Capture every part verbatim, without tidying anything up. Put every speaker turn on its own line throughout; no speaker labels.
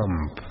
Ламп.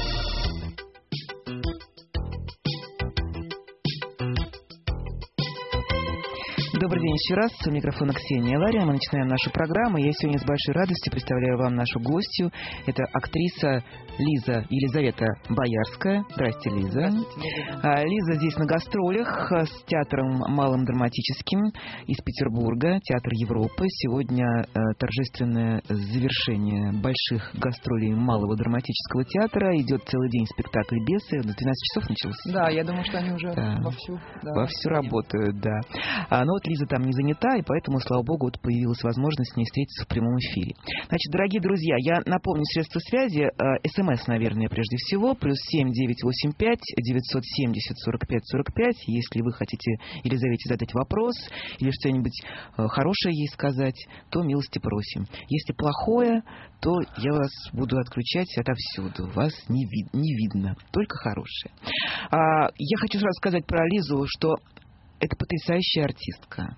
Добрый день еще раз. У микрофона Ксения Лария. Мы начинаем нашу программу. Я сегодня с большой радостью представляю вам нашу гостью. Это актриса Лиза Елизавета Боярская. Здрасте, Лиза.
Здравствуйте.
Лиза здесь на гастролях с театром малым драматическим из Петербурга, Театр Европы. Сегодня торжественное завершение больших гастролей малого драматического театра. Идет целый день спектакль «Бесы». До двенадцати часов начался.
Да, я думаю, что они уже
да.
вовсю. Да,
вовсю работают, да. А, но вот Лиза там не занята, и поэтому, слава богу, вот появилась возможность с ней встретиться в прямом эфире. Значит, дорогие друзья, я напомню средства связи. СМС, наверное, прежде всего. Плюс семь девятьсот восемьдесят пять девятьсот семьдесят сорок пять сорок пять. Если вы хотите Елизавете задать вопрос или что-нибудь хорошее ей сказать, то милости просим. Если плохое, то я вас буду отключать отовсюду. Вас не, вид- не видно, только хорошее. А, я хочу сразу сказать про Лизу, что это потрясающая артистка.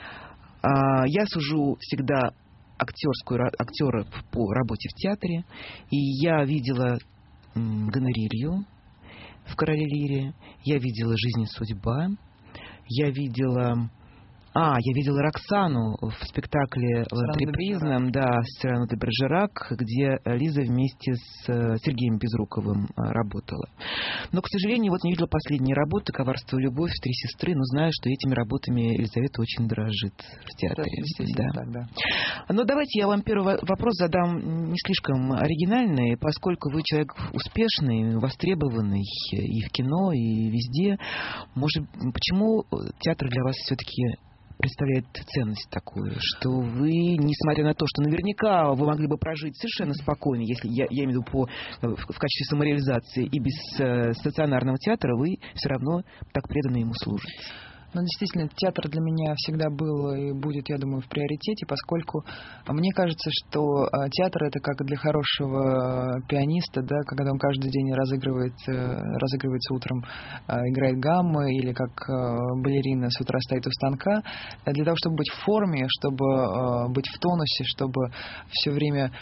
А, я сужу всегда актерскую, актеров по работе в театре. И я видела м, Гонорилью в «Короле Лире». Я видела «Жизнь и судьба». Я видела... А, я видела Роксану в спектакле «Антрепризном», да, «Сирано де Бержерак», где Лиза вместе с Сергеем Безруковым работала. Но, к сожалению, вот не видела последние работы «Коварство и любовь», «Три сестры», но знаю, что этими работами Елизавета очень дорожит в театре.
Да,
да.
Так, да.
Но давайте я вам первый вопрос задам не слишком оригинальный, поскольку вы человек успешный, востребованный и в кино, и везде. Может, почему театр для вас все-таки представляет ценность такую, что вы, несмотря на то, что наверняка вы могли бы прожить совершенно спокойно, если я, я имею в виду по, в, в качестве самореализации, и без э, стационарного театра, вы все равно так преданно ему служите.
Но действительно, театр для меня всегда был и будет, я думаю, в приоритете, поскольку мне кажется, что театр — это как для хорошего пианиста, да, когда он каждый день разыгрывает, разыгрывается утром, играет гаммы, или как балерина с утра стоит у станка. Для того, чтобы быть в форме, чтобы быть в тонусе, чтобы все время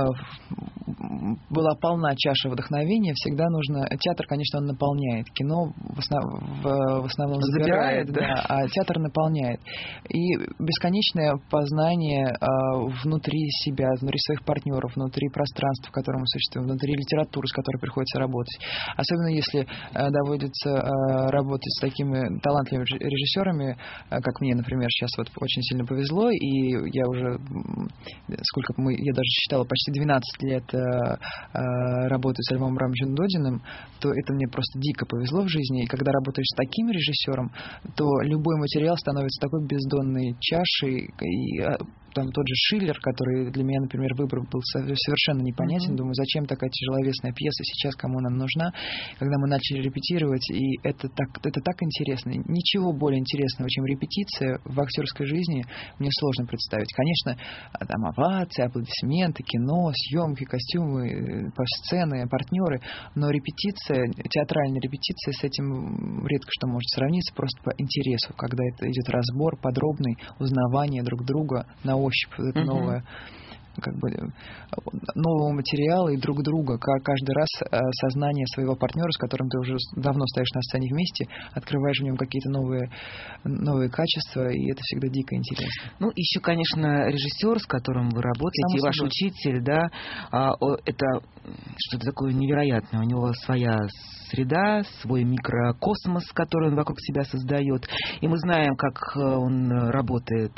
была полна чаша вдохновения, всегда нужно... Театр, конечно, он наполняет. Кино в, основ... в основном забирает,
забирает,
да, а театр наполняет. И бесконечное познание а, внутри себя, внутри своих партнеров, внутри пространства, в котором мы существуем, внутри литературы, с которой приходится работать. Особенно если а, доводится а, работать с такими талантливыми режиссерами, а, как мне, например, сейчас вот очень сильно повезло, и я уже, сколько мы, я даже считала, почти двенадцать лет а, а, работаю с Львом Абрамовичем Додиным, то это мне просто дико повезло в жизни. И когда работаешь с таким режиссером, то любой материал становится такой бездонной чашей, и там тот же Шиллер, который для меня, например, выбор был совершенно непонятен. Mm-hmm. Думаю, зачем такая тяжеловесная пьеса сейчас, кому она нужна. Когда мы начали репетировать, и это так, это так интересно. Ничего более интересного, чем репетиция в актерской жизни, мне сложно представить. Конечно, там овации, аплодисменты, кино, съемки, костюмы, сцены, партнеры, но репетиция, театральная репетиция с этим редко что может сравниться, просто по интересу, когда это идет разбор подробный, узнавание друг друга на ощупь, это uh-huh. новое, как бы нового материала и друг друга. Каждый раз сознание своего партнера, с которым ты уже давно стоишь на сцене вместе, открываешь в нем какие-то новые, новые качества, и это всегда дико интересно.
Ну, еще, конечно, режиссер, с которым вы работаете, и ваш учитель, да, это что-то такое невероятное. У него своя среда, свой микрокосмос, который он вокруг себя создает. И мы знаем, как он работает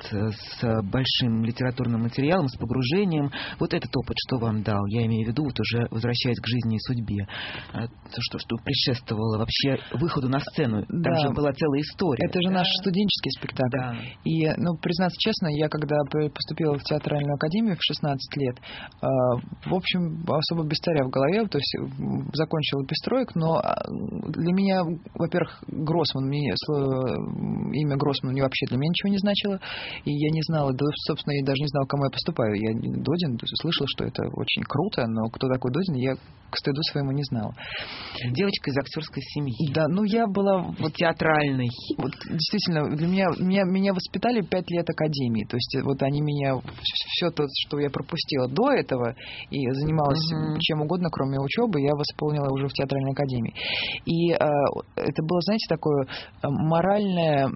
с большим литературным материалом, с погружением. Вот этот опыт, что вам дал? Я имею в виду, вот уже возвращаясь к жизни и судьбе. То, что, что предшествовало вообще выходу на сцену. Там да. же была целая история.
Это же
да?
наш студенческий спектакль. Да. И, ну, признаться честно, я когда поступила в театральную академию в шестнадцать лет, в общем, особо без царя в голове, то есть закончила пестроек, но но для меня, во-первых, Гроссман, мне, имя Гроссман мне вообще для меня ничего не значило, и я не знала, да, собственно, я даже не знала, к кому я поступаю. Я Додин, слышала, что это очень круто, но кто такой Додин, я к стыду своему не знала.
Девочка из актерской семьи.
Да, ну я была...
Вот, театральной.
Вот, действительно, для меня, меня, меня воспитали пять лет академии, то есть вот они меня, все то, что я пропустила до этого и занималась uh-huh. чем угодно, кроме учебы, я восполнила уже в театральной академии. И э, это было, знаете, такое моральное...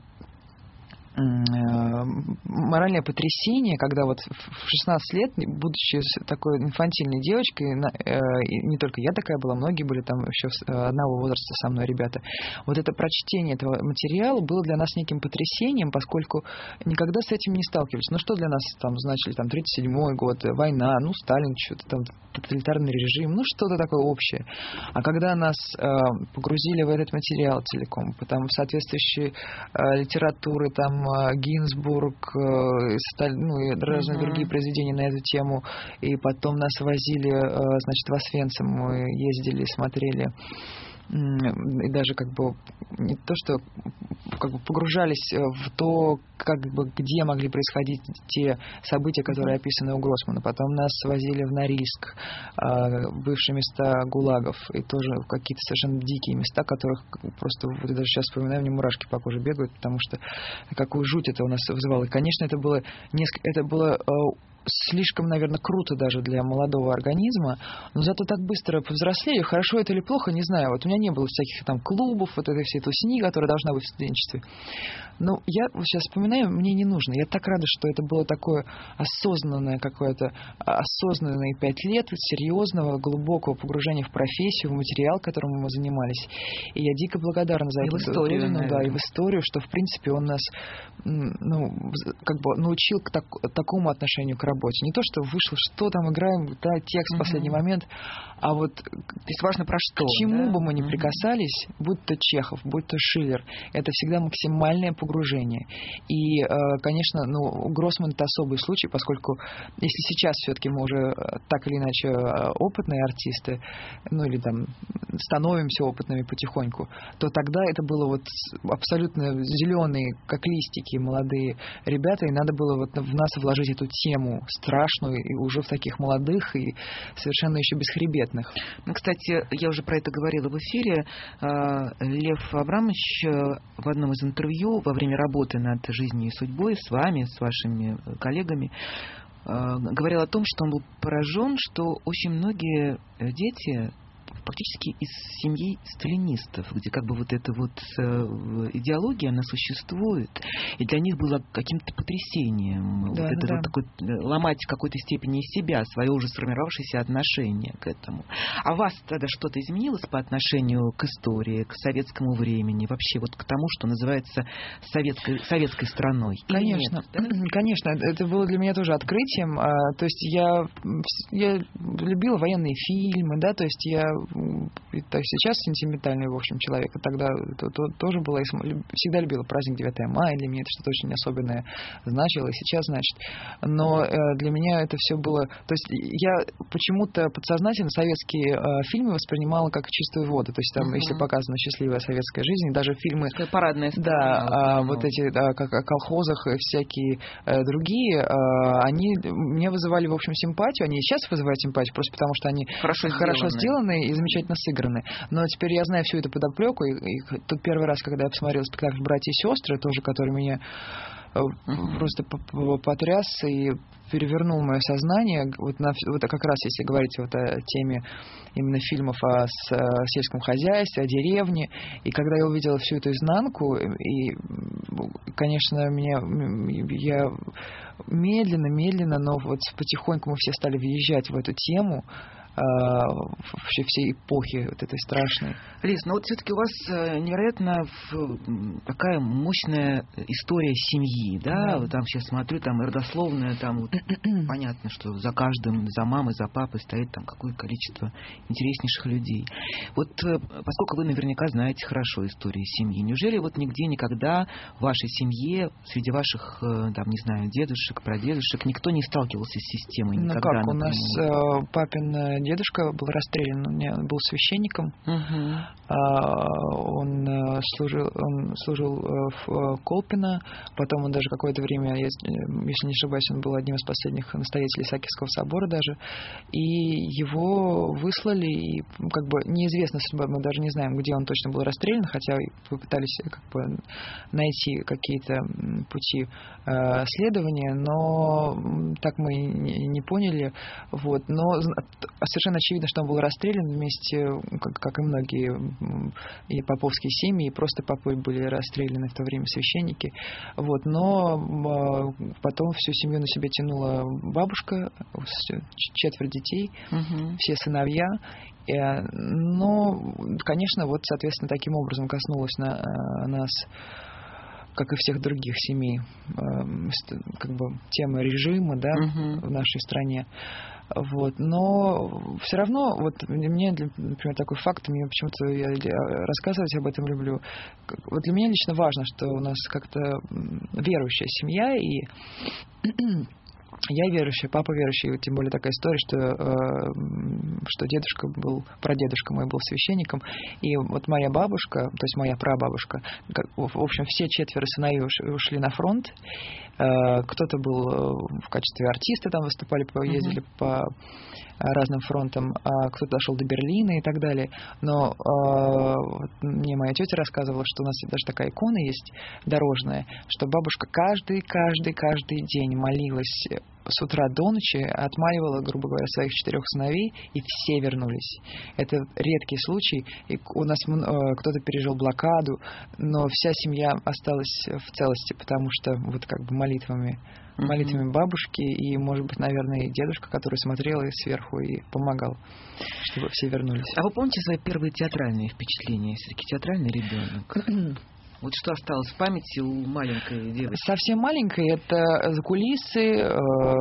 моральное потрясение, когда вот в шестнадцать лет, будучи такой инфантильной девочкой, не только я такая была, многие были там еще одного возраста со мной ребята, вот это прочтение этого материала было для нас неким потрясением, поскольку никогда с этим не сталкивались. Ну что для нас там значили там тридцать седьмой год, война, ну Сталин, что-то там тоталитарный режим, ну что-то такое общее. А когда нас погрузили в этот материал целиком, потом соответствующие литературы, там Гинзбург, ну, и разные uh-huh. другие произведения на эту тему. И потом нас возили, значит, в Освенцим, мы ездили, смотрели. И даже как бы не то, что как бы погружались в то, как бы где могли происходить те события, которые описаны у Гроссмана. Потом нас свозили в Норильск, бывшие места ГУЛАГов, и тоже какие-то совершенно дикие места, которых просто вот я даже сейчас вспоминаю, мне мурашки по коже бегают, потому что какую жуть это у нас вызывало. И, конечно, это было несколько, это было слишком, наверное, круто даже для молодого организма, но зато так быстро повзрослели. Хорошо это или плохо, не знаю. Вот у меня не было всяких там клубов, вот этой всей тусни, которая должна быть в студенчестве. Но я вот сейчас вспоминаю, мне не нужно. Я так рада, что это было такое осознанное какое-то, осознанные пять лет серьезного, глубокого погружения в профессию, в материал, которым мы занимались. И я дико благодарна за
и
это.
В историю,
Додину, да, и в историю, что, в принципе, он нас ну, как бы научил к так, такому отношению к работе. Не то, что вышло, что там играем, да, текст в последний uh-huh. момент, а вот
то есть важно про что,
к чему
да?
бы мы ни прикасались, uh-huh. будь то Чехов, будь то Шиллер, это всегда максимальное погружение. И, конечно, ну, Гроссман — это особый случай, поскольку если сейчас все-таки мы уже так или иначе опытные артисты, ну или там становимся опытными потихоньку, то тогда это было вот абсолютно зеленые, как листики, молодые ребята, и надо было вот в нас вложить эту тему страшную, и уже в таких молодых и совершенно еще бесхребетных.
Ну, кстати, я уже про это говорила в эфире. Лев Абрамович в одном из интервью во время работы над «Жизнью и судьбой» с вами, с вашими коллегами, говорил о том, что он был поражен, что очень многие дети практически из семьи сталинистов, где как бы вот эта вот идеология, она существует, и для них было каким-то потрясением да, вот это да. вот такой, ломать в какой-то степени из себя свое уже сформировавшееся отношение к этому. А вас тогда что-то изменилось по отношению к истории, к советскому времени, вообще вот к тому, что называется советской, советской страной?
Конечно, нет, да? Конечно, это было для меня тоже открытием. То есть я, я любила военные фильмы, да, то есть я так, сейчас сентиментальный, в общем, человек, а тогда то, то, тоже было, всегда любила праздник девятого мая, для меня это что-то очень особенное значило, и сейчас значит. Но э, для меня это все было... То есть я почему-то подсознательно советские э, фильмы воспринимала как чистую воду, то есть там, uh-huh. если показана счастливая советская жизнь, даже фильмы...
Парадная
сторона. Да, э, вот эти, да, как о колхозах и всякие э, другие, э, они мне вызывали, в общем, симпатию, они и сейчас вызывают симпатию, просто потому что они
хорошо,
хорошо
сделаны.
сделаны и замечательно сыграны. Но теперь я знаю всю эту подоплеку, и, и тут первый раз, когда я посмотрела спектакль «Братья и сестры», тоже, который меня uh-huh. просто потряс и перевернул мое сознание. Вот, на, вот как раз, если говорить вот о теме именно фильмов о, с, о сельском хозяйстве, о деревне, и когда я увидела всю эту изнанку, и, конечно, меня, я медленно-медленно, но вот потихоньку мы все стали въезжать в эту тему, вообще всей эпохи вот этой страшной.
Лиз, ну вот все-таки у вас невероятно такая мощная история семьи, да?
Да.
Там сейчас смотрю, там родословная, там вот, понятно, что за каждым, за мамой, за папой стоит там какое количество интереснейших людей. Вот поскольку вы наверняка знаете хорошо историю семьи, неужели вот нигде никогда в вашей семье, среди ваших, там, не знаю, дедушек, прадедушек, никто не сталкивался с системой никогда?
Ну как, у нас э, папин дедушка был расстрелян, он был священником.
Uh-huh.
Он служил, он служил в Колпино, потом он даже какое-то время, если не ошибаюсь, он был одним из последних настоятелей Исаакиевского собора даже, и его выслали, и как бы неизвестно, мы даже не знаем, где он точно был расстрелян, хотя попытались как бы найти какие-то пути следования, но так мы не поняли. Вот. Но совершенно очевидно, что он был расстрелян вместе, как, как и многие и поповские семьи, и просто попы были расстреляны в то время священники. Вот. Но потом всю семью на себя тянула бабушка, четверо детей, угу. все сыновья. Но, конечно, вот, соответственно, таким образом коснулось на, нас, как и всех других семей, как бы темы режима, да, uh-huh. в нашей стране. Вот. Но все равно, вот мне, например, такой факт, мне почему-то я рассказывать об этом люблю. Вот для меня лично важно, что у нас как-то верующая семья, и я верующая, папа верующий, тем более такая история, что, э, что дедушка был, прадедушка мой был священником, и вот моя бабушка, то есть моя прабабушка, как, в общем, все четверо сыновей ушли на фронт, э, кто-то был в качестве артиста, там выступали, ездили mm-hmm. по разным фронтам, а кто-то дошел до Берлина и так далее. Но э, мне моя тетя рассказывала, что у нас даже такая икона есть дорожная, что бабушка каждый, каждый, каждый день молилась с утра до ночи, отмаливала, грубо говоря, своих четырех сыновей, и все вернулись. Это редкий случай. И у нас э, кто-то пережил блокаду, но вся семья осталась в целости, потому что вот как бы молитвами молитвами бабушки и, может быть, наверное, и дедушка, который смотрел и сверху и помогал, чтобы все вернулись.
А вы помните свои первые театральные впечатления? Все-таки театральный ребенок. Вот что осталось в памяти у маленькой девочки?
Совсем маленькой. Это закулисы, э,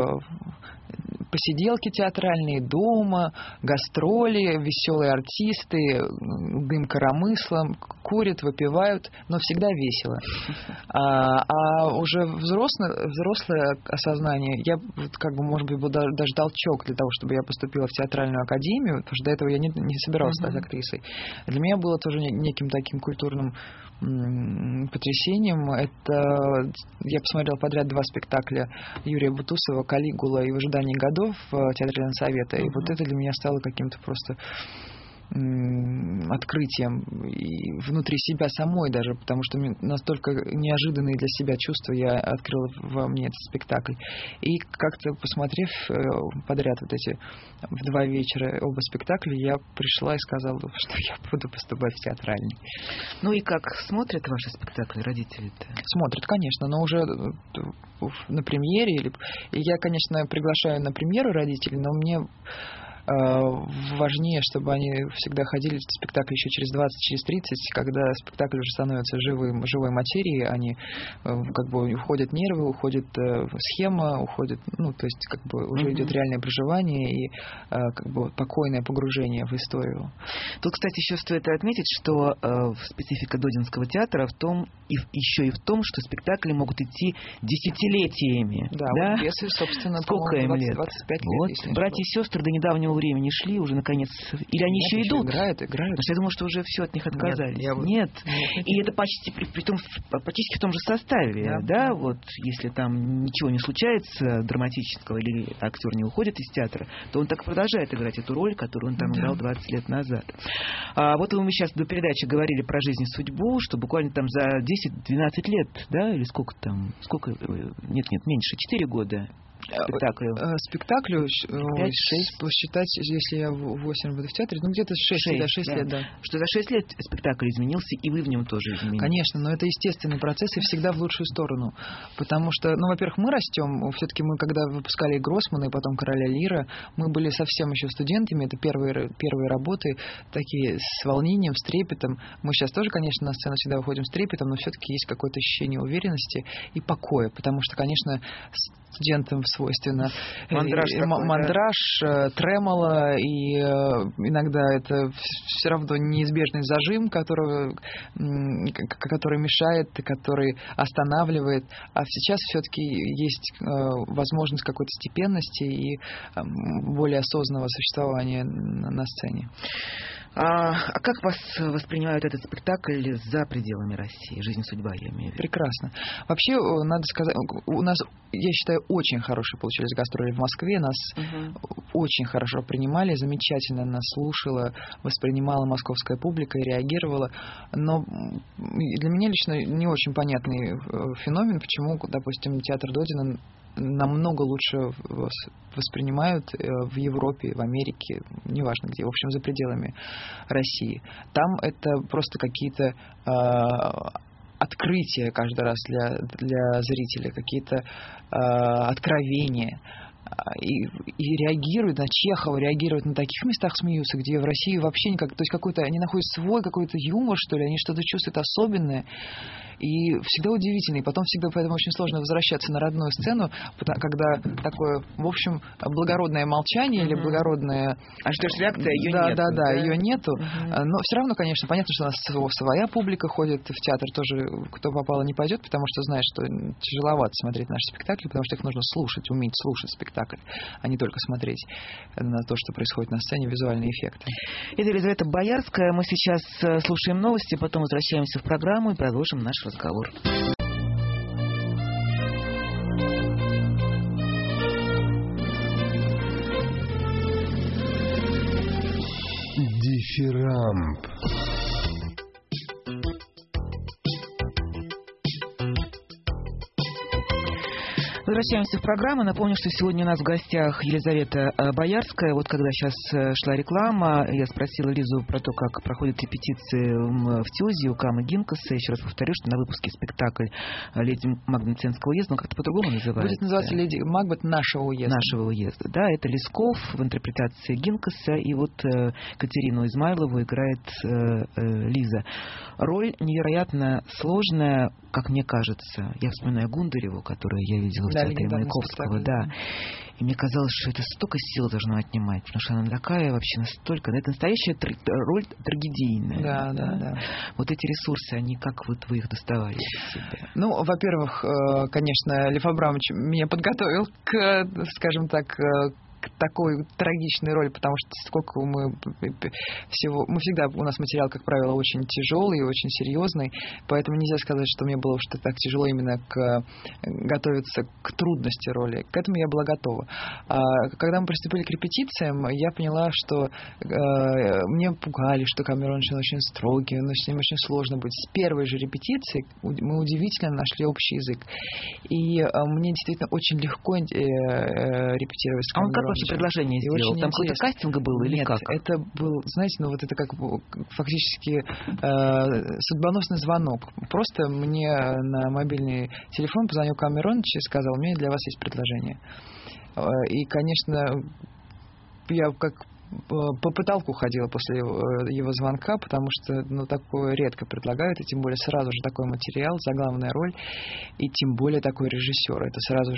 посиделки театральные дома, гастроли, веселые артисты, дым коромыслом, курят, выпивают, но всегда весело. А, а уже взрослое, взрослое осознание, я как бы, может быть, был даже, даже толчок для того, чтобы я поступила в театральную академию, потому что до этого я не, не собиралась стать актрисой. Для меня было тоже неким таким культурным потрясением. Это я посмотрела подряд два спектакля Юрия Бутусова «Калигула» и «В ожидании годов» театрального совета. И mm-hmm. вот это для меня стало каким-то просто открытием и внутри себя самой даже, потому что настолько неожиданные для себя чувства я открыла во мне этот спектакль. И как-то посмотрев подряд вот эти в два вечера оба спектакля, я пришла и сказала, что я буду поступать в театральный.
Ну и как смотрят ваши спектакли родители-то?
Смотрят, конечно, но уже на премьере. Или... Я, конечно, приглашаю на премьеру родителей, но мне важнее, чтобы они всегда ходили в спектакль еще через двадцать, через тридцать, когда спектакль уже становится живым, живой материей, они как бы уходят нервы, уходит схема, уходит, ну, то есть как бы уже mm-hmm. идет реальное проживание и как бы покойное погружение в историю.
Тут, кстати, еще стоит отметить, что э, специфика Додинского театра в том, и еще и в том, что спектакли могут идти десятилетиями.
Да,
да?
Вот весы, собственно,
сколько им лет?
двадцать пять
вот.
лет.
Братья и сестры до недавнего времени шли, уже наконец, или они
Нет,
еще идут?
Играют, играют.
Я думаю, что уже все от них отказались.
Нет. Вот...
Нет.
Нет.
И это почти, при, при том, практически в том же составе, да. да, вот, если там ничего не случается драматического, или актер не уходит из театра, то он так продолжает играть эту роль, которую он там да. играл двадцать лет назад. А вот мы сейчас до передачи говорили про жизнь и судьбу, что буквально там за десять-двенадцать лет, да, или сколько там, сколько, нет, нет, меньше, четыре года. Спектаклю.
Спектаклю пять-шесть посчитать, если я восемь буду в театре, ну где-то шесть, да, шесть
да.
лет, да.
Что за шесть лет спектакль изменился, и вы в нем тоже изменились.
Конечно, но это естественный процесс и всегда в лучшую сторону. Потому что, ну, во-первых, мы растем, все-таки мы, когда выпускали Гроссмана и потом Короля Лира, мы были совсем еще студентами, это первые, первые работы, такие с волнением, с трепетом. Мы сейчас тоже, конечно, на сцену всегда выходим с трепетом, но все-таки есть какое-то ощущение уверенности и покоя, потому что, конечно, студентам свойственно.
Мандраж,
и,
такой,
мандраж
да?
тремоло, и иногда это все равно неизбежный зажим, которого, который мешает, который останавливает. А сейчас все-таки есть возможность какой-то степенности и более осознанного существования на сцене.
А, а как вас воспринимают этот спектакль за пределами России? «Жизнь, судьба», я имею в виду.
Прекрасно. Вообще, надо сказать, у нас, я считаю, очень хорошие получились гастроли в Москве. Нас угу. очень хорошо принимали, замечательно нас слушала, воспринимала московская публика и реагировала. Но для меня лично не очень понятный феномен, почему, допустим, театр Додина намного лучше воспринимают в Европе, в Америке, неважно где, в общем, за пределами России. Там это просто какие-то э, открытия каждый раз для, для зрителя, какие-то э, откровения. И, и реагируют на Чехова, реагируют на таких местах, смеются, где в России вообще никак... То есть какой-то, они находят свой какой-то юмор, что ли, они что-то чувствуют особенное. И всегда удивительно. И потом всегда поэтому очень сложно возвращаться на родную сцену, когда такое, в общем, благородное молчание mm-hmm. или благородное...
А ждешь реакции, ее
да,
нет.
Да, да,
да,
ее нету. Mm-hmm. Но все равно, конечно, понятно, что у нас своя публика ходит в театр, тоже кто попало не пойдет, потому что знает, что тяжеловато смотреть наши спектакли, потому что их нужно слушать, уметь слушать спектакль, а не только смотреть на то, что происходит на сцене, визуальные эффекты.
Это Елизавета Боярская. Мы сейчас слушаем новости, потом возвращаемся в программу и продолжим наш разговор.
Дифирамб.
Возвращаемся в программу. Напомню, что сегодня у нас в гостях Елизавета Боярская. Вот когда сейчас шла реклама, я спросила Лизу про то, как проходят репетиции в ТЮЗе у Камы Гинкаса. Еще раз повторю, что на выпуске спектакль «Леди Макбет Мценского уезда», но как-то по-другому называется.
Будет называться «Леди Макбет нашего уезда».
Нашего уезда, да. Это Лесков в интерпретации Гинкаса. И вот э, Катерину Измайлову играет э, э, Лиза. Роль невероятно сложная, как мне кажется. Я вспоминаю Гундареву, которую я видела в
да,
театре Маяковского, да. И мне казалось, что это столько сил должно отнимать, потому что она такая вообще настолько... Это настоящая тр... роль трагедийная.
Да, да, да.
Вот эти ресурсы, они как вот вы их доставали из себя?
Ну, во-первых, конечно, Лев Абрамович меня подготовил к, скажем так, к такой трагичной роли, потому что сколько мы всего... Мы всегда... У нас материал, как правило, очень тяжелый и очень серьезный, поэтому нельзя сказать, что мне было что-то так тяжело именно к... готовиться к трудности роли. К этому я была готова. А когда мы приступили к репетициям, я поняла, что э, мне пугали, что Камерон очень строгий, но с ним очень сложно будет. С первой же репетиции мы удивительно нашли общий язык. И э, мне действительно очень легко э, э, репетировать с Камероном.
Вообще предложение сделал? Там какой-то кастинг был или
Нет,
как?
это был, знаете, ну вот это как фактически э, судьбоносный звонок. Просто мне на мобильный телефон позвонил Камероныч и сказал: у меня для вас есть предложение. Э, и, конечно, я как по потолку ходила после его, его звонка, потому что, ну, такое редко предлагают, и тем более сразу же такой материал, заглавная роль, и тем более такой режиссер. Это сразу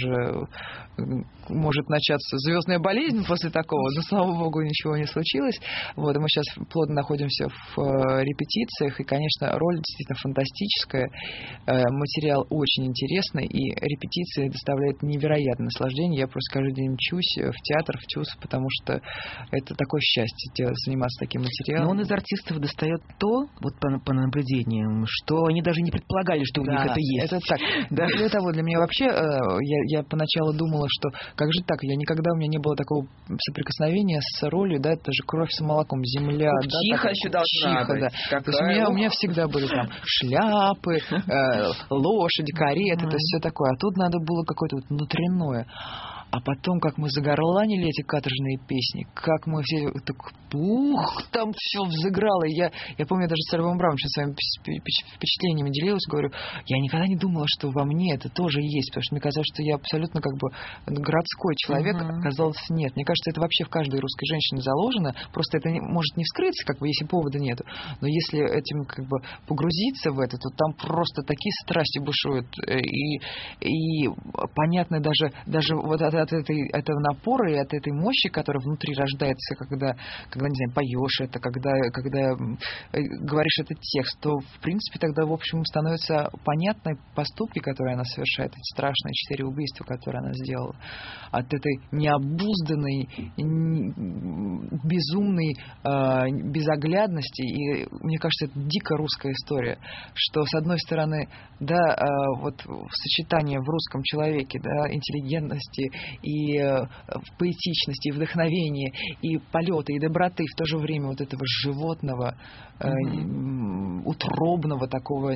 же может начаться звездная болезнь после такого, но, слава богу, ничего не случилось. Вот, и мы сейчас плотно находимся в репетициях, и, конечно, роль действительно фантастическая, материал очень интересный, и репетиции доставляют невероятное наслаждение. Я просто каждый день мчусь в театр, в ТЮЗ, потому что это такое счастье заниматься таким материалом.
Но он из артистов достает то, вот по, по наблюдениям, что они даже не предполагали, что у
да,
них это есть.
Это так. Да. Для того, для меня вообще, я, я поначалу думала, что как же так, я никогда, у меня не было такого соприкосновения с ролью, да, это же кровь с молоком, земля.
Как
да,
чиха
так,
еще должна быть.
Да. То есть у меня, у меня всегда были там шляпы, э, лошади, кареты, то есть все такое. А тут надо было какое-то вот внутреннее. А потом, как мы загорланили эти каторжные песни, как мы все так ух, там все взыграло. И я, я помню, я даже с Львом Абрамовичем своими впечатлениями делилась, говорю, я никогда не думала, что во мне это тоже есть, потому что мне казалось, что я абсолютно как бы городской человек, uh-huh. оказалось, нет. Мне кажется, это вообще в каждой русской женщине заложено, просто это не, может не вскрыться, как бы, если повода нету, но если этим как бы погрузиться в это, то там просто такие страсти бушуют, и, и понятно даже, даже вот от, от этой, этого напора и от этой мощи, которая внутри рождается, когда, когда не знаю, поешь это, когда, когда говоришь этот текст, то, в принципе, тогда, в общем, становятся понятны поступки, которые она совершает, эти страшные четыре убийства, которые она сделала. От этой необузданной, безумной э, безоглядности. И, мне кажется, это дико русская история, что, с одной стороны, да, э, вот в сочетании в русском человеке, да, интеллигентности и э, поэтичности, и вдохновения, и полета, и доброты, в то же время вот этого животного, э, mm-hmm. утробного такого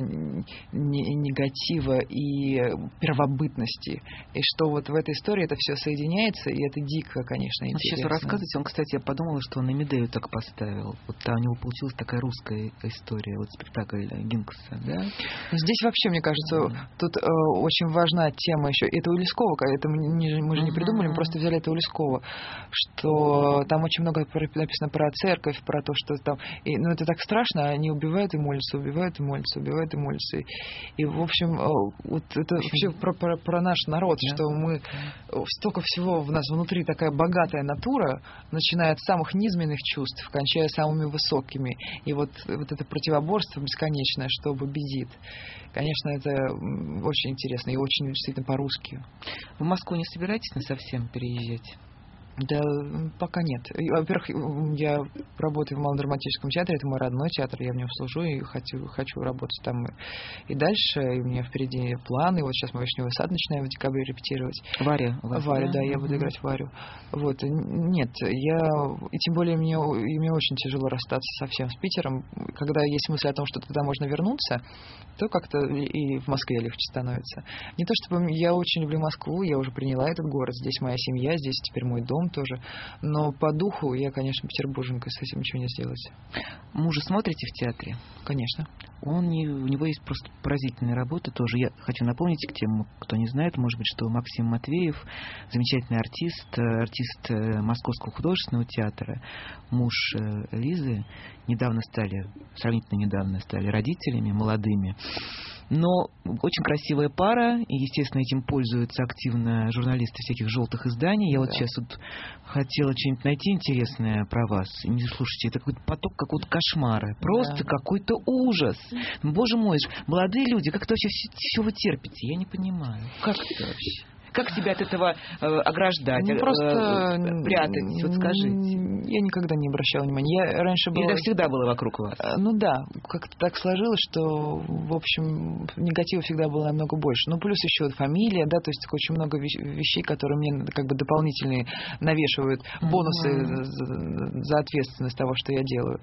негатива и первобытности. И что вот в этой истории это все соединяется, и это дико, конечно, интересно.
Сейчас вы рассказываете, он, кстати, я подумала, что он и Медею так поставил. Вот там у него получилась такая русская история, вот спектакль Гинкса, да?
Здесь вообще, мне кажется, mm-hmm. тут э, очень важна тема еще. Это у Лескова, это мы, не, мы же не придумали, мы просто взяли это у Лескова, что там очень много написано про церковь, про то, что там... И, ну, это так страшно, они убивают и молятся, убивают и молятся, убивают и молятся. И, и в общем, вот это вообще про, про, про наш народ, yeah. что мы... Столько всего в нас внутри, такая богатая натура, начиная от самых низменных чувств, кончая самыми высокими. И вот, вот это противоборство бесконечное, что победит. Конечно, это очень интересно и очень действительно по-русски.
В Москву не собираетесь на совсем переезжать?
Да, пока нет. Во-первых, я работаю в Малом драматическом театре, это мой родной театр, я в нем служу и хочу, хочу работать там и дальше, и у меня впереди планы, вот сейчас мы «Вишневый сад» начинаем в декабре репетировать.
Варя? Вас,
Варя, да,
да,
я буду играть Варю. Вот, нет, я, и тем более мне, мне очень тяжело расстаться совсем с Питером, когда есть мысль о том, что туда можно вернуться, то как-то и в Москве легче становится. Не то чтобы я очень люблю Москву, я уже приняла этот город, здесь моя семья, здесь теперь мой дом тоже, но по духу я, конечно, петербурженка, с этим ничего не сделать.
Мужа смотрите в театре?
Конечно.
Он, у него есть просто поразительная работа тоже. Я хочу напомнить к тем, кто не знает, может быть, что Максим Матвеев, замечательный артист, артист Московского художественного театра, муж Лизы, недавно стали, сравнительно недавно стали родителями молодыми. Но очень красивая пара, и, естественно, этим пользуются активно журналисты всяких желтых изданий. Я да. вот сейчас вот хотела что-нибудь найти интересное про вас. И не слушайте, это какой-то поток какого-то кошмара. Просто да. какой-то ужас. Боже мой, молодые люди, как это вообще все, все вы терпите? Я не понимаю. Как это вообще? Как себя от этого э, ограждать,
ну, просто
э, прятать? Вот скажите.
Я никогда не обращала внимания. Я раньше была...
Или это всегда было вокруг вас?
Ну да, как-то так сложилось, что, в общем, негатива всегда было намного больше. Ну, плюс еще вот фамилия, да, то есть очень много вещей, которые мне как бы дополнительные навешивают бонусы mm-hmm. за, за ответственность того, что я делаю.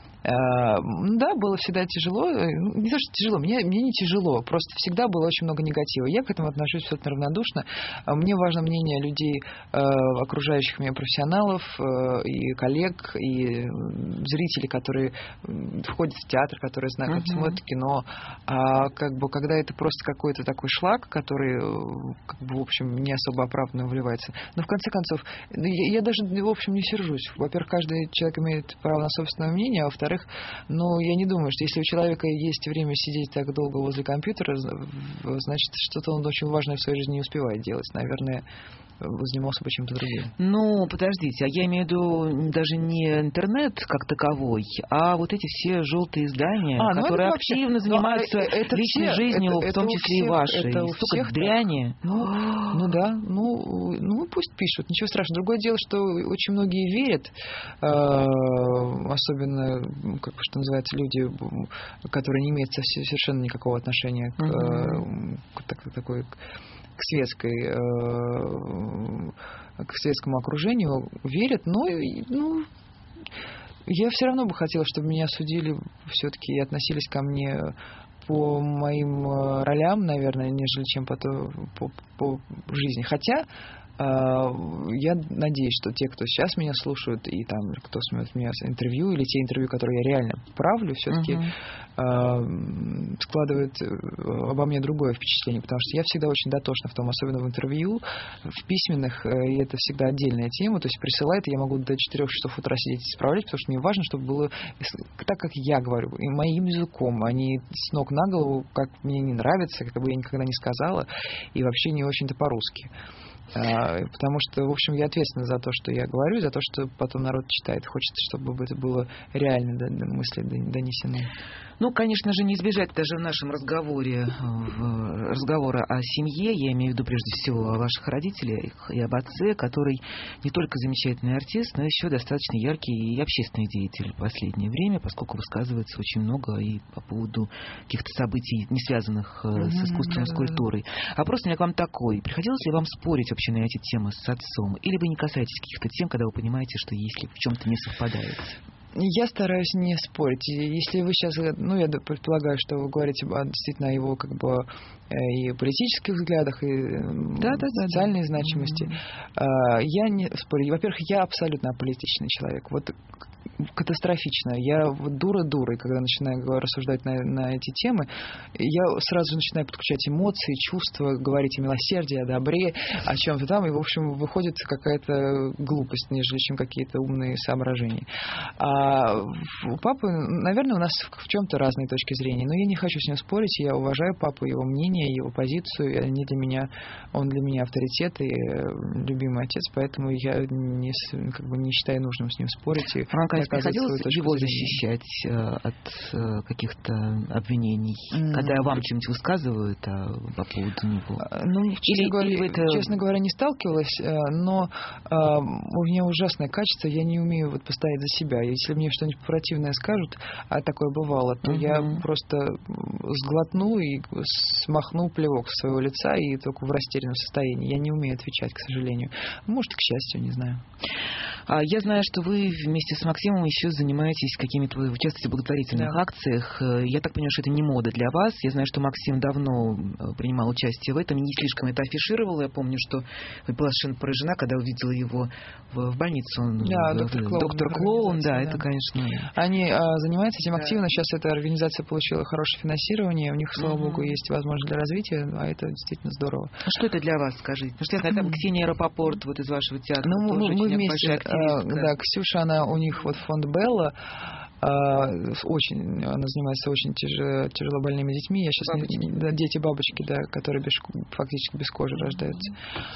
Да, было всегда тяжело. Не то, что тяжело, мне, мне не тяжело. Просто всегда было очень много негатива. Я к этому отношусь абсолютно равнодушно. Мне важно мнение людей, окружающих меня профессионалов, и коллег, и зрителей, которые входят в театр, которые знают, как uh-huh. смотрят кино. А как бы, когда это просто какой-то такой шлак, который, как бы, в общем, не особо оправданно вливается. Но, в конце концов, я, я даже, в общем, не сержусь. Во-первых, каждый человек имеет право на собственное мнение, а во-вторых, ну, я не думаю, что если у человека есть время сидеть так долго возле компьютера, значит, что-то он очень важное в своей жизни не успевает делать. Наверное, занимался бы чем-то другим.
Ну, подождите, а я имею в виду даже не интернет как таковой, а вот эти все желтые издания, а, которые ну активно вообще, занимаются это личной все, жизнью, это, в том это числе всех, и вашей. Это столько всех дряни.
Ну, ну да, ну, ну пусть пишут, ничего страшного. Другое дело, что очень многие верят, э, особенно, как что называется, люди, которые не имеют совершенно никакого отношения к, uh-huh. к, к такой... к светской, э, к светскому окружению верят, но ну, я все равно бы хотела, чтобы меня судили все-таки и относились ко мне по моим ролям, наверное, нежели чем по, по, по жизни. Хотя Я надеюсь, что те, кто сейчас меня слушают, и там, кто смотрит меня интервью, или те интервью, которые я реально правлю, все-таки uh-huh. складывают обо мне другое впечатление, потому что я всегда очень дотошна в том, особенно в интервью, в письменных, и это всегда отдельная тема, то есть присылает, и я могу до четырёх часов утра сидеть и исправлять, потому что мне важно, чтобы было так, как я говорю, и моим языком, а не с ног на голову, как мне не нравится, как бы я никогда не сказала, и вообще не очень-то по-русски. Потому что, в общем, я ответственна за то, что я говорю, за то, что потом народ читает. Хочется, чтобы это было реально мысли донесены.
Ну, конечно же, не избежать даже в нашем разговоре в разговора о семье, я имею в виду прежде всего о ваших родителях и об отце, который не только замечательный артист, но еще достаточно яркий и общественный деятель в последнее время, поскольку высказывается очень много и по поводу каких-то событий, не связанных mm-hmm, с искусством, да, с культурой. Вопрос у меня к вам такой. Приходилось ли вам спорить вообще на эти темы с отцом? Или вы не касаетесь каких-то тем, когда вы понимаете, что если в чем-то не совпадает?
Я стараюсь не спорить. Если вы сейчас, ну, я предполагаю, что вы говорите о, действительно о его как бы и политических взглядах, и да, да, социальной да, значимости. Mm-hmm. Я не спорю. Во-первых, я абсолютно аполитичный человек. Вот катастрофично. Я вот дура-дурой, когда начинаю рассуждать на, на эти темы, я сразу начинаю подключать эмоции, чувства, говорить о милосердии, о добре, о чем-то там, и, в общем, выходит какая-то глупость, нежели чем какие-то умные соображения. А у папы, наверное, у нас в чем-то разные точки зрения, но я не хочу с ним спорить, я уважаю папу, его мнение, его позицию, они для меня, он для меня авторитет и любимый отец, поэтому я не, как бы не считаю нужным с ним спорить.
Приходилось его защищать э, от э, каких-то обвинений, mm-hmm. когда вам чем-нибудь высказывают а, по поводу него?
Ну, честно, или, говоря, или это... честно говоря, не сталкивалась, но э, у меня ужасное качество, я не умею вот постоять за себя. Если мне что-нибудь противное скажут, а такое бывало, то mm-hmm. я просто сглотну и смахну плевок с своего лица и только в растерянном состоянии. Я не умею отвечать, к сожалению. Может, к счастью, не знаю.
Я знаю, что вы вместе с Максимом еще занимаетесь какими-то, вы участвуете в благотворительных да. акциях. Я так понимаю, что это не мода для вас. Я знаю, что Максим давно принимал участие в этом, не слишком это афишировал. Я помню, что вы была совершенно поражена, когда увидела его в, в больнице. Он,
да,
в,
доктор Клоун.
Доктор Клоун, да,
да,
это, конечно...
Они а, занимаются этим активно. Да. Сейчас эта организация получила хорошее финансирование. У них, слава угу. богу, есть возможность для развития, а это действительно здорово.
А что это для вас, скажите? Потому что я знаю, там Ксения Рапопорт вот из вашего театра
ну,
тоже
мы, мы
очень
вместе,
большая активистка.
Да, Ксюша, она у них вот фонд Белла, очень, она занимается очень тяжело, тяжелобольными детьми. Я сейчас не, да, дети бабочки, да, которые без, фактически без кожи рождаются.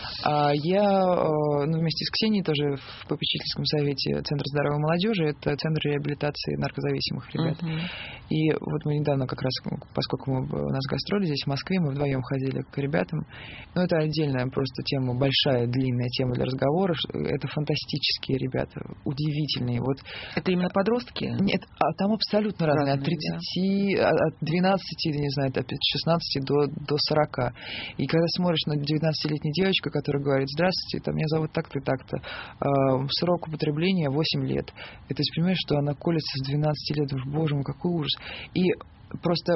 А я ну, вместе с Ксенией тоже в попечительском совете Центра здоровой молодежи, это Центр реабилитации наркозависимых ребят. Uh-huh. И вот мы недавно как раз, поскольку мы, у нас гастроли здесь в Москве, мы вдвоем ходили к ребятам. Ну, это отдельная просто тема, большая, длинная тема для разговора. Это фантастические ребята, удивительные. Вот.
Это именно подростки?
Нет, а там абсолютно разные. От тридцати, да. от двенадцати, не знаю, от шестнадцати до, до сорока. И когда смотришь на девятнадцатилетнюю девочку, которая говорит: здравствуйте, там, меня зовут так-то и так-то, э, срок употребления восемь лет. И ты понимаешь, что она колется с двенадцати лет. Боже мой, какой ужас. И просто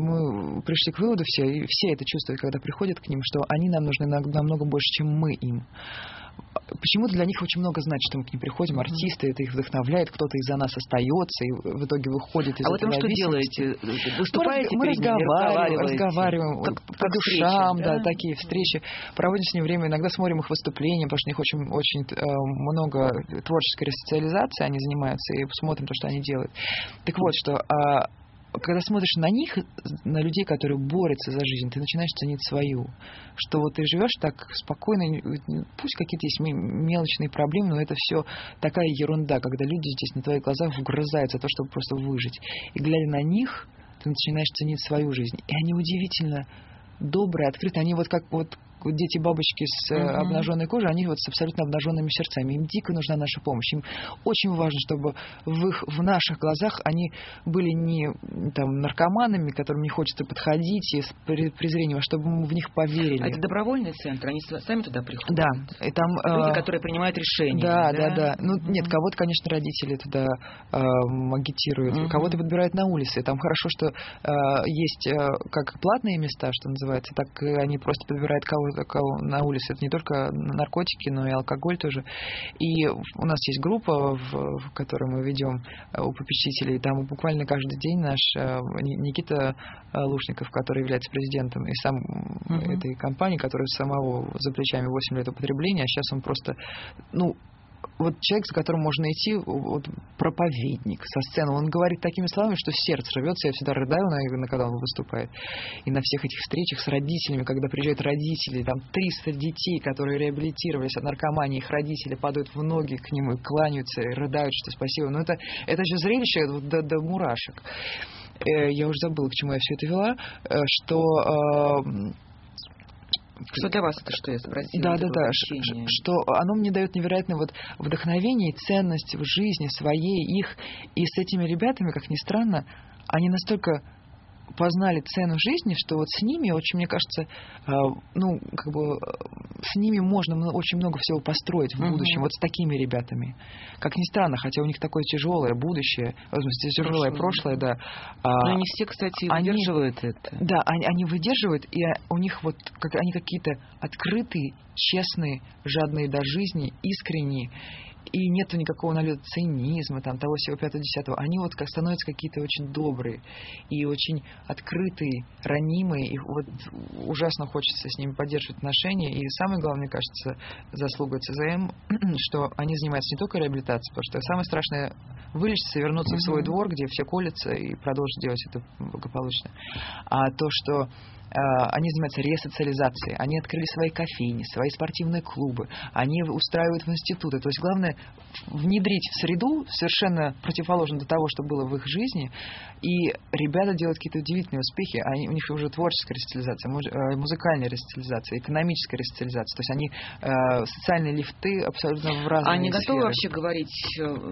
мы пришли к выводу все, и все это чувствуют, когда приходят к ним, что они нам нужны намного больше, чем мы им. Почему-то для них очень много значит, что мы к ним приходим, артисты, это их вдохновляет, кто-то из-за нас остается и в итоге выходит из
а
этого.
А вы там что делаете? Выступаете
мы, мы разговариваем, разговариваем
как,
по
как
душам,
встреча, да?
да, такие встречи. Проводим с ним время, иногда смотрим их выступления, потому что у них очень, очень э, много творческой ресоциализации, они занимаются, и смотрим то, что они делают. Так вот, что... Э, когда смотришь на них, на людей, которые борются за жизнь, ты начинаешь ценить свою. Что вот ты живешь так спокойно, пусть какие-то есть мелочные проблемы, но это все такая ерунда, когда люди здесь на твоих глазах вгрызаются в то, чтобы просто выжить. И глядя на них, ты начинаешь ценить свою жизнь. И они удивительно добрые, открытые. Они вот как вот дети-бабочки с uh-huh. обнаженной кожей, они вот с абсолютно обнаженными сердцами. Им дико нужна наша помощь. Им очень важно, чтобы в, их, в наших глазах они были не там, наркоманами, которым не хочется подходить и с презрением, а чтобы мы в них поверили.
А это добровольный центр? Они сами туда приходят?
Да. И там,
люди,
э...
которые принимают решения.
Да,
да,
да, да. Ну, uh-huh. нет, кого-то, конечно, родители туда э, агитируют, uh-huh. кого-то подбирают на улице. Там хорошо, что э, есть э, как платные места, что называется, так и они просто подбирают кого на улице. Это не только наркотики, но и алкоголь тоже. И у нас есть группа, в которой мы ведем у попечителей. Там буквально каждый день наш Никита Лушников, который является президентом и сам uh-huh. этой компании, которая самого за плечами восемь лет употребления, а сейчас он просто, ну, вот человек, за которым можно идти, вот, проповедник со сцены, он говорит такими словами, что сердце рвется, я всегда рыдаю, наверное, когда он выступает. И на всех этих встречах с родителями, когда приезжают родители, там триста детей, которые реабилитировались от наркомании, их родители падают в ноги к нему и кланяются, и рыдают, что спасибо. Но это, это же зрелище вот, до, до мурашек. Я уже забыла, к чему я все это вела, что...
Что для вас это, что я спросила?
Да, да, да. Что оно мне дает невероятное вот вдохновение и ценность в жизни своей, их. И с этими ребятами, как ни странно, они настолько познали цену жизни, что вот с ними очень, мне кажется, ну, как бы с ними можно очень много всего построить в будущем, uh-huh. вот с такими ребятами. Как ни странно, хотя у них такое тяжелое будущее, тяжелое прошлое, да.
Но они все, кстати, они, выдерживают это.
Да, они, они выдерживают, и у них вот как, они какие-то открытые, честные, жадные до жизни, искренние. И нету никакого налета цинизма, там, того всего пятого-десятого. Они вот как становятся какие-то очень добрые и очень открытые, ранимые. И вот ужасно хочется с ними поддерживать отношения. И самое главное, мне кажется, заслуга ЦЗМ, что они занимаются не только реабилитацией, потому что самое страшное — вылечиться, вернуться mm-hmm. в свой двор, где все колятся, и продолжить делать это благополучно. А то, что они занимаются ресоциализацией, они открыли свои кофейни, свои спортивные клубы, они устраивают в институты. То есть главное внедрить в среду совершенно противоположно до того, что было в их жизни. И ребята делают какие-то удивительные успехи. Они, у них уже творческая ресоциализация, музыкальная ресоциализация, экономическая ресоциализация. То есть они э, социальные лифты абсолютно в разные
Они
сферы.
готовы вообще говорить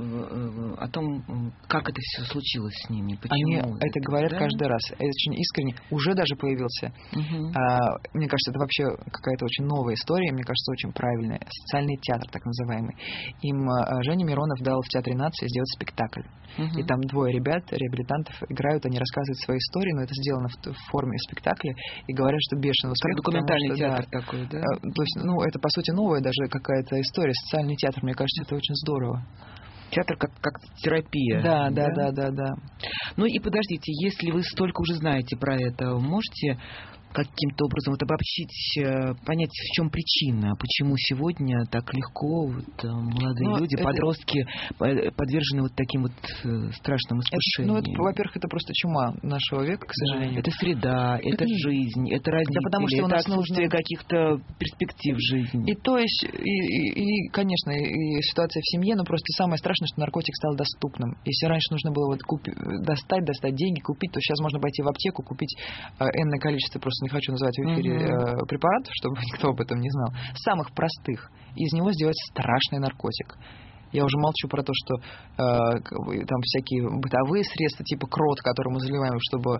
о том, как это все случилось с ними? Почему
они это, это говорят да? каждый раз. Это очень искренне. Уже даже появился. Uh-huh. А, мне кажется, это вообще какая-то очень новая история, мне кажется, очень правильная. Социальный театр, так называемый. Им а, Женя Миронов дал в Театре нации сделать спектакль. Uh-huh. И там двое ребят, реабилитантов, играют, они рассказывают свои истории, но это сделано в, в форме спектакля, и говорят, что бешено успех.
Документальный
что,
театр
да,
такой, да?
А, то есть, ну, это, по сути, новая даже какая-то история. Социальный театр, мне кажется, это очень здорово.
Театр как, как терапия.
Да, да, да, да, да.
Ну и подождите, если вы столько уже знаете про это, можете каким-то образом вот обобщить, понять, в чем причина, почему сегодня так легко вот, молодые ну, люди, это... подростки подвержены вот таким вот страшным искушениям?
Это, ну, это, во-первых, это просто чума нашего века, к сожалению.
Да, это среда, это жизнь, это родители, да, потому что у нас это отсутствие нужно... каких-то перспектив в жизни.
И то есть, и, и, и конечно, и ситуация в семье, но просто самое страшное, что наркотик стал доступным. Если раньше нужно было вот купить, достать, достать деньги, купить, то сейчас можно пойти в аптеку, купить энное количество, просто не хочу называть в эфире uh-huh. препаратов, чтобы никто об этом не знал, самых простых. Из него сделать страшный наркотик. Я уже молчу про то, что э, там всякие бытовые средства, типа крот, который мы заливаем, чтобы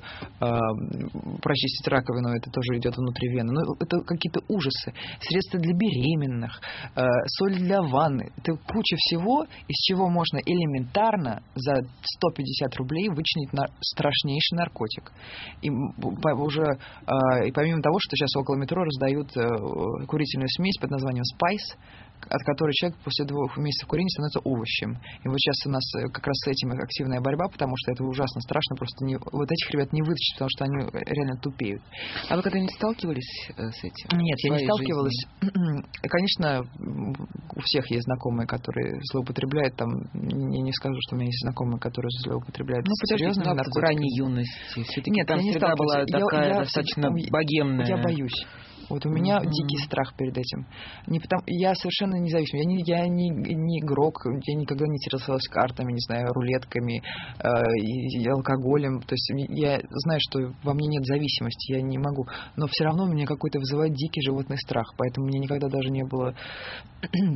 э, прочистить раковину, это тоже идет внутри вены. Ну, это какие-то ужасы. Средства для беременных, э, соль для ванны. Это куча всего, из чего можно элементарно за сто пятьдесят рублей вычленить на страшнейший наркотик. И, по, уже, э, и помимо того, что сейчас около метро раздают э, курительную смесь под названием Spice, от которой человек после двух месяцев курения становится овощем. И вот сейчас у нас как раз с этим активная борьба, потому что это ужасно страшно. Просто не, вот этих ребят не вытащить, потому что они реально тупеют.
А вы когда-нибудь сталкивались с этим?
Нет, я не сталкивалась. Жизни? Конечно, у всех есть знакомые, которые злоупотребляют. Там, я не скажу, что у меня есть знакомые, которые злоупотребляют
ну,
серьезными наркотиками.
В ранней юности. Все-таки
Нет,
там
я не
всегда была такая
я,
достаточно
я,
богемная.
Я боюсь. Вот у меня mm-hmm. дикий страх перед этим. Не потому, я совершенно независим. Я не, я не, не игрок, я никогда не интересовалась картами, не знаю, рулетками, э, и, и алкоголем. То есть я знаю, что во мне нет зависимости, я не могу. Но все равно у меня какой-то вызывает дикий животный страх. Поэтому мне никогда даже не было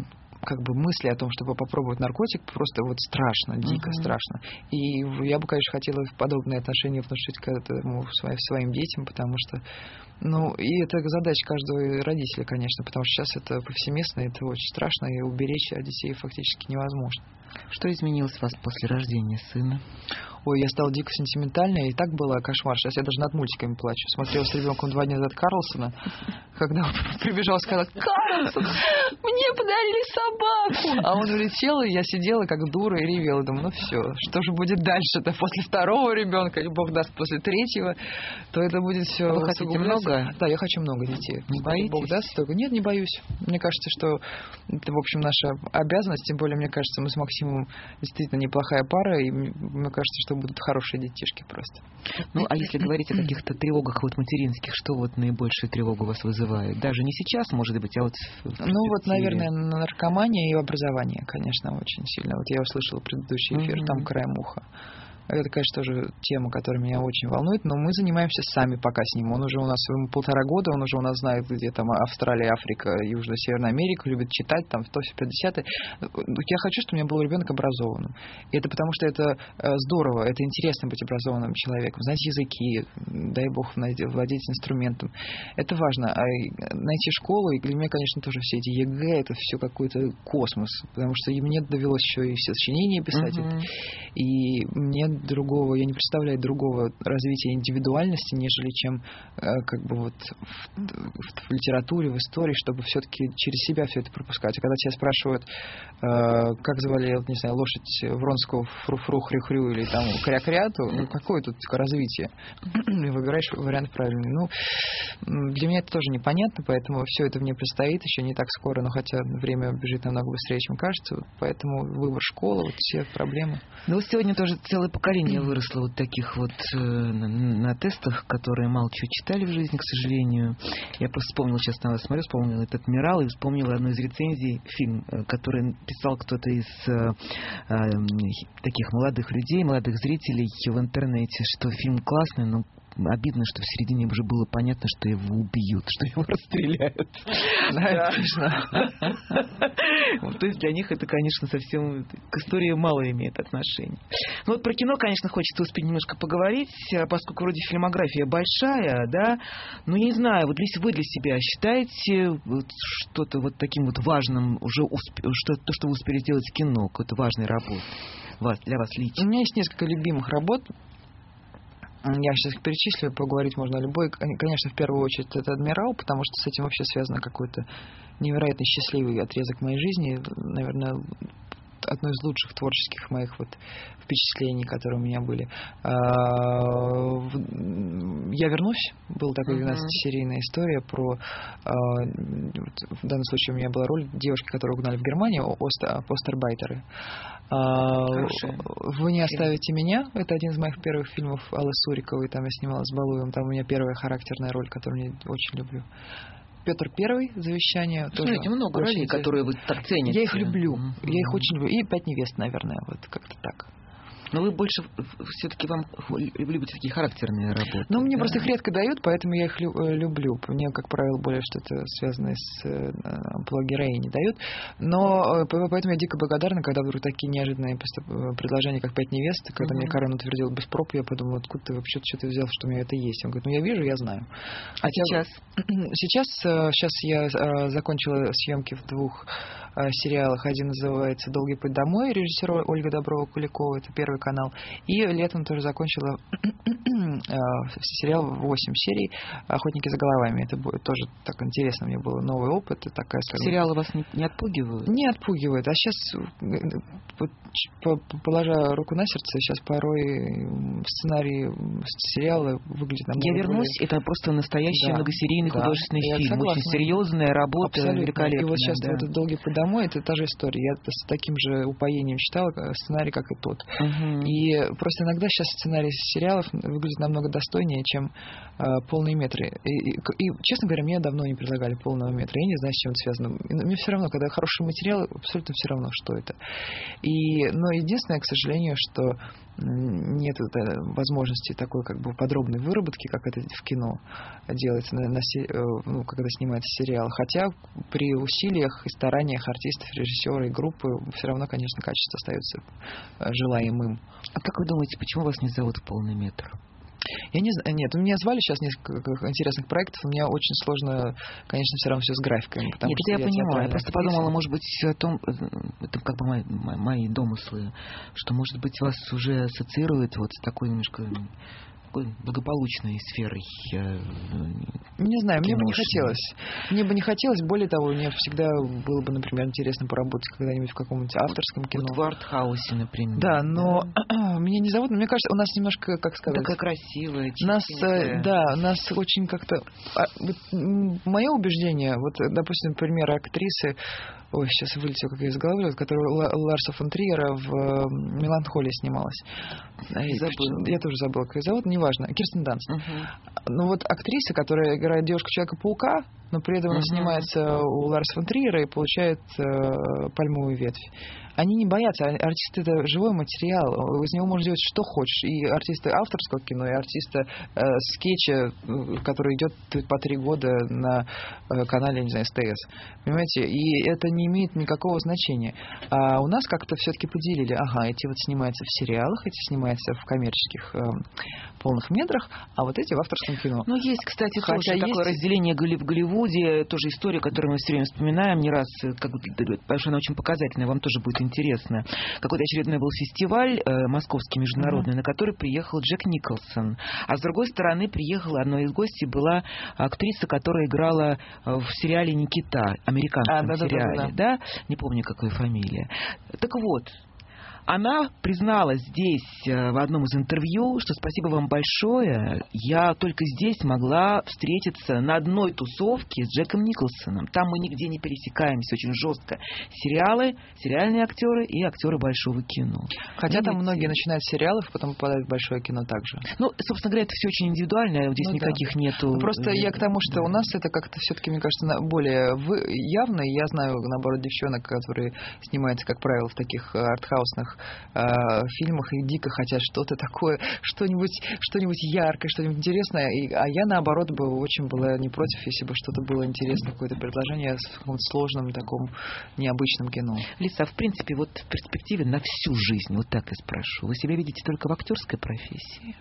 как бы мысли о том, чтобы попробовать наркотик, просто вот страшно, дико uh-huh. страшно. И я бы, конечно, хотела подобные отношения внушить к этому своим детям, потому что, ну, и это задача каждого родителя, конечно, потому что сейчас это повсеместно, это очень страшно, и уберечь детей фактически невозможно.
Что изменилось у вас после рождения сына?
Ой, я стала дико сентиментальной, и так было кошмар. Сейчас я даже над мультиками плачу. Смотрела с ребенком два дня назад Карлсона, когда он прибежал и сказал: «Карлсон, мне подарили собаку!» А он улетел, и я сидела как дура и ревела. Думаю, ну все, что же будет дальше-то после второго ребенка, или Бог даст после третьего, то это будет все.
А вы хотите много?
Да, я хочу много детей.
Не боитесь?
Бог даст только. Нет, не боюсь. Мне кажется, что это, в общем, наша обязанность, тем более, мне кажется, мы с Максимом действительно неплохая пара, и мне кажется, что будут хорошие детишки просто.
Ну, а если говорить о каких-то тревогах вот материнских, что вот наибольшую тревогу вас вызывает? Даже не сейчас, может быть, а вот в
Ну, вот, наверное, наркомания и образование, конечно, очень сильно. Вот я услышала предыдущий эфир, mm-hmm. там краем уха. Это, конечно, тоже тема, которая меня очень волнует, но мы занимаемся сами пока с ним. Он уже у нас ему полтора года, он уже у нас знает, где там Австралия, Африка, Южная, Северная Америка, любит читать, там, то все пятьдесят. Я хочу, чтобы у меня был ребенок образованным. И это потому, что это здорово, это интересно быть образованным человеком, знать языки, дай бог, владеть инструментом. Это важно. А найти школу, и для меня, конечно, тоже все эти ЕГЭ, это все какой-то космос, потому что мне довелось еще и все сочинения писать, uh-huh. и мне другого, я не представляю другого развития индивидуальности, нежели чем э, как бы вот в, в, в литературе, в истории, чтобы все-таки через себя все это пропускать. А когда тебя спрашивают, э, как звали, не знаю, лошадь Вронского, фру-фру, хрю-хрю или там кря-кря, то ну, какое тут развитие? Выбираешь вариант правильный. Ну, для меня это тоже непонятно, поэтому все это мне предстоит еще не так скоро, но хотя время бежит намного быстрее, чем кажется, поэтому выбор школы, вот все проблемы.
Ну, сегодня тоже целый поколение выросло вот таких вот э, на, на тестах, которые мало чего читали в жизни, к сожалению. Я просто вспомнила, сейчас на вас смотрю, вспомнила этот «Адмирал» и вспомнила одну из рецензий, фильм, э, который писал кто-то из э, э, таких молодых людей, молодых зрителей в интернете, что фильм классный, но обидно, что в середине уже было понятно, что его убьют, что его расстреляют. То есть для них это, конечно, совсем к истории мало имеет отношения. Ну вот про кино, конечно, хочется успеть немножко поговорить, поскольку вроде фильмография большая, да, но я не знаю, вот вы для себя считаете что-то вот таким вот важным, уже что то, что вы успели сделать в кино, какой-то важной работой для вас лично?
У меня есть несколько любимых работ. Я сейчас их перечислю, поговорить можно о любой. Конечно, в первую очередь это «Адмирал», потому что с этим вообще связано какой-то невероятно счастливый отрезок моей жизни. Наверное, одно из лучших творческих моих вот впечатлений, которые у меня были. «Я вернусь» был такой двенадцатисерийная история про... В данном случае у меня была роль девушки, которую угнали в Германию, остарбайтеры.
Хорошая.
«Вы не оставите меня» — это один из моих первых фильмов Аллы Суриковой, там я снималась с Балуевым, там у меня первая характерная роль, которую я очень люблю. Петр Первый, «Завещание».
Смотрите, много ролей, которые вы так цените.
Я их люблю, mm-hmm. я их очень люблю. И «Пять невест», наверное, вот как-то так.
Но вы больше все-таки вам любите такие характерные работы.
Ну, мне
да?
просто их редко дают, поэтому я их люблю. Мне, как правило, более что-то связанное с амплуа героини дают. Но поэтому я дико благодарна, когда вдруг такие неожиданные предложения, как «Пять невест», когда mm-hmm. мне Карен утвердил без проб, я подумала, откуда ты вообще что-то взял, что у меня это есть. Он говорит, ну я вижу, я знаю.
А сейчас?
Сейчас, сейчас я закончила съемки в двух сериалах. Один называется «Долгий путь домой», режиссер Ольга Доброва-Куликова, это Первый канал. И летом тоже закончила сериал восемь серий «Охотники за головами». Это будет тоже так интересно, мне было новый опыт. Такая,
сериалы вас не, не отпугивают?
Не отпугивают. А сейчас, положа руку на сердце, сейчас порой сценарий сериала выглядит намного
«Я вернусь»
более...
это просто настоящий да, многосерийный да, художественный фильм. Согласна. Очень серьезная работа, абсолютно. Великолепная.
И вот сейчас
да.
вот этот «Долгий путь домой» — это та же история. Я с таким же упоением читала сценарий, как и тот. Uh-huh. И просто иногда сейчас сценарий сериалов выглядит намного достойнее, чем э, полные метры. И, и, и, честно говоря, мне давно не предлагали полного метра. Я не знаю, с чем это связано. И, мне все равно, когда хороший материал, абсолютно все равно, что это. И, но единственное, к сожалению, что нет возможности такой как бы подробной выработки, как это в кино делается, на, на, ну, когда снимается сериал. Хотя при усилиях и стараниях артистов, режиссера и группы все равно, конечно, качество остается желаемым.
А как вы думаете, почему вас не зовут в полный метр?
Я не знаю, нет, меня звали сейчас несколько интересных проектов, у меня очень сложно, конечно, все равно все с графиками.
Нет, это я, я понимаю, я просто актриса. подумала, может быть, о том, это как бы мои, мои домыслы, что, может быть, вас уже ассоциируют вот с такой немножко благополучной сферой.
Не знаю, мне бы не хотелось. Мне бы не хотелось, более того, мне всегда было бы, например, интересно поработать когда-нибудь в каком-нибудь авторском кино.
Вот в артхаусе, например.
Да, но да. меня не зовут, но мне кажется, у нас немножко, как сказать...
Такая красивая,
нас, да, нас очень как-то... Вот, мое убеждение, вот, допустим, пример актрисы, ой, сейчас вылетел, как я из головы, которая Ларса фон Триера в «Меланхолии» снималась. Я тоже забыла, как ее зовут, неважно. Кирстен Данст. Uh-huh. Ну вот актриса, которая играет девушку Человека-паука, но при этом uh-huh. она снимается у Ларса фон Триера и получает э, пальмовую ветвь. Они не боятся. Артист — это живой материал. Из него можно делать что хочешь. И артисты авторского кино, и артисты э, скетча, который идет по три года на э, канале, не знаю, СТС. Понимаете? И это не имеет никакого значения. А у нас как-то все-таки поделили. Ага, эти вот снимаются в сериалах, эти снимаются в коммерческих э, полных метрах, а вот эти в авторском кино.
Ну, есть, кстати,
Хотя
тоже
есть...
такое разделение в Голливуде, тоже история, которую мы все время вспоминаем не раз, как, потому что она очень показательная, вам тоже будет интересно. Какой-то очередной был фестиваль э, московский, международный, mm-hmm. на который приехал Джек Николсон. А с другой стороны приехала, одной из гостей была актриса, которая играла в сериале «Никита», американском а, да, сериале, да, да, да. да? Не помню, какая фамилия. Так вот, она призналась здесь в одном из интервью, что спасибо вам большое, я только здесь могла встретиться на одной тусовке с Джеком Николсоном. Там мы нигде не пересекаемся, очень жестко. Сериалы, сериальные актеры и актеры большого кино.
Хотя Видите? Там многие начинают с сериалов, потом попадают в большое кино также.
Ну, собственно говоря, это все очень индивидуально, здесь ну, никаких да. нету...
Ну, просто я к тому, что да. у нас это как-то все-таки, мне кажется, более явно. Я знаю, наоборот, девчонок, которые снимаются, как правило, в таких артхаусных фильмах и дико хотят что-то такое, что-нибудь, что-нибудь яркое, что-нибудь интересное. И, а я, наоборот, бы очень была не против, если бы что-то было интересное, какое-то предложение в каком-то сложном, таком необычном кино.
Лиса, в принципе, вот в перспективе на всю жизнь, вот так и спрошу, вы себя видите только в актерской профессии?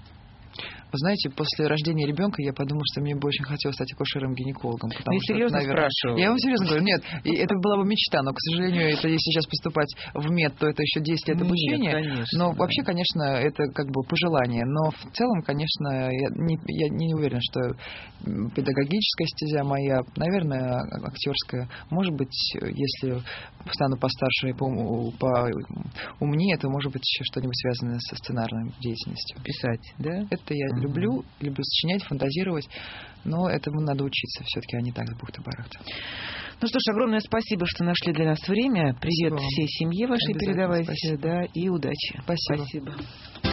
Вы знаете, после рождения ребенка я подумала, что мне бы очень хотелось стать акушером-гинекологом.
Я серьезно это, наверное, спрашиваю.
Я вам серьезно говорю, нет, это была бы мечта, но, к сожалению, это если сейчас поступать в мед, то это еще десять лет обучения.
Нет, конечно,
но
да.
вообще, конечно, это как бы пожелание. Но в целом, конечно, я не, я не уверена, что педагогическая стезя моя, наверное, актерская. Может быть, если стану постарше и по, по умнее, то, может быть, еще что-нибудь связанное со сценарной деятельностью.
Писать, да?
Это я mm-hmm. люблю, люблю сочинять, фантазировать, но этому надо учиться все-таки, а не так с бухты-барахты.
Ну что ж, огромное спасибо, что нашли для нас время. Привет спасибо. Всей семье вашей передавайте, да, и удачи.
Спасибо.
Спасибо.